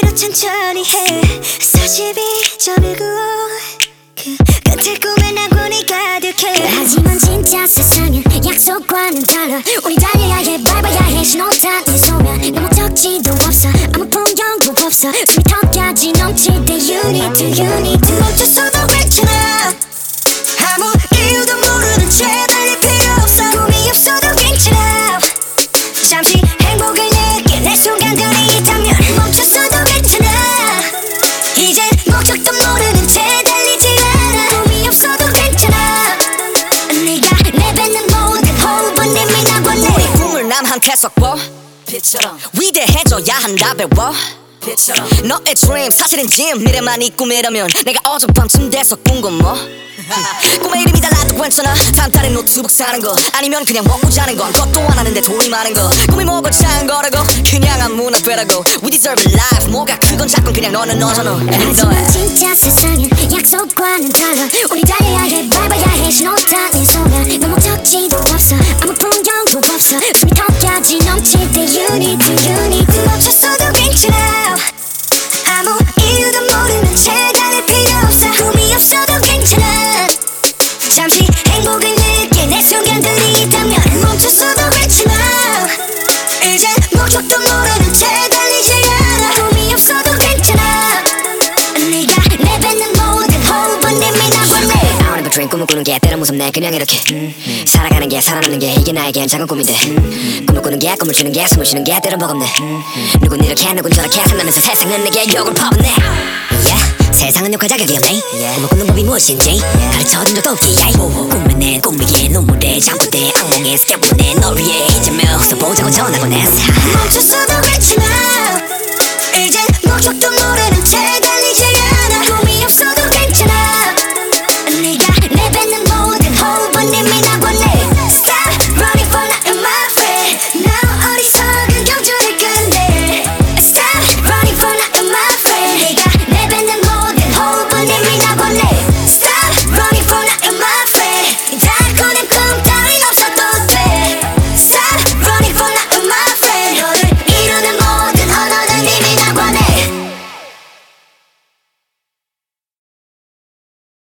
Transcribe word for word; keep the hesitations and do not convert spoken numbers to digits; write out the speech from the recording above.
천천히 해 사십이 점 일구오 그 끝에 꿈에 낙원이 가득해. 하지만 진짜 세상은 약속과는 달라. 우리 달려야 해 밟아야 해 신호 따윈 소면 내 목적지도 없어 아무 풍경도 없어 숨이 턱까지 넘칠 때 You need to you need to 멈췄어도 괜찮아 아무 이유도 모르는 채 달릴 필요 없어 꿈이 없어도 괜찮아 잠시 행복을 느낄 내 순간들이 있다면 멈췄어도 괜찮아 이젠 목적도 모르는 채 달리지 않아 꿈이 없어도 괜찮아 네가 내뱉는 모든 호흡은 이미 나왔네. 우리 꿈을 남한테 섞어 빛처럼 위대해져야 한다 배워 빛처럼 너의 dream 사실은 짐 미래만이 꿈이라면 내가 어젯밤쯤 돼서 꾼 건 뭐 꿈의 이름이 달라도 괜찮아 다음 달에 노트북 사는 거 아니면 그냥 먹고 자는 건 그것도 안 하는데 돈이 많은 거 꿈이 뭐고 작은 거라고 그냥 아무나 되라고 We deserve a life 뭐가 크건 작건 그냥 너는 너잖아. 하지만 진짜 세상은 약속과는 달라. 우리 달려야 해 밟아야 해 신호 따윈 소면 내 목적지도 없어 아무 풍경도 없어 숨이 턱까지 넘칠 때 You need to you need to 멈췄어도 괜찮아 아무 이유도 모르는 채 달릴 필요 없어 꿈이 없어도 괜찮아 잠시 행복을 느낄 내 순간들이 있다면 멈췄어도 괜찮아 이제 목적도 모르는 채 달리지 않아 꿈이 없어도 괜찮아 네가 내뱉는 모든 호흡은 이미 나왔네. I wanna be dream 꿈을 꾸는 게 때론 무섭네 그냥 이렇게 음. 살아가는 게 살아남는 게 이게 나에겐 작은 꿈인데 음. 꿈을 꾸는 게 꿈을 주는 게 숨을 쉬는 게 때론 버겁네 음. 누군 이렇게 누군 저렇게 산다면서 세상은 내게 욕을 퍼붓네 yeah. 세상은 욕할 자격이 없네 yeah. 꿈을 꾸는 법이 무엇인지 yeah. 가르쳐준 적도 없기에 꿈을 내 꿈이기에 눈물에 잠꼬대 악몽에 스쳐보내 널 위해 이제며 웃어보자고 전하곤 했어 멈췄어도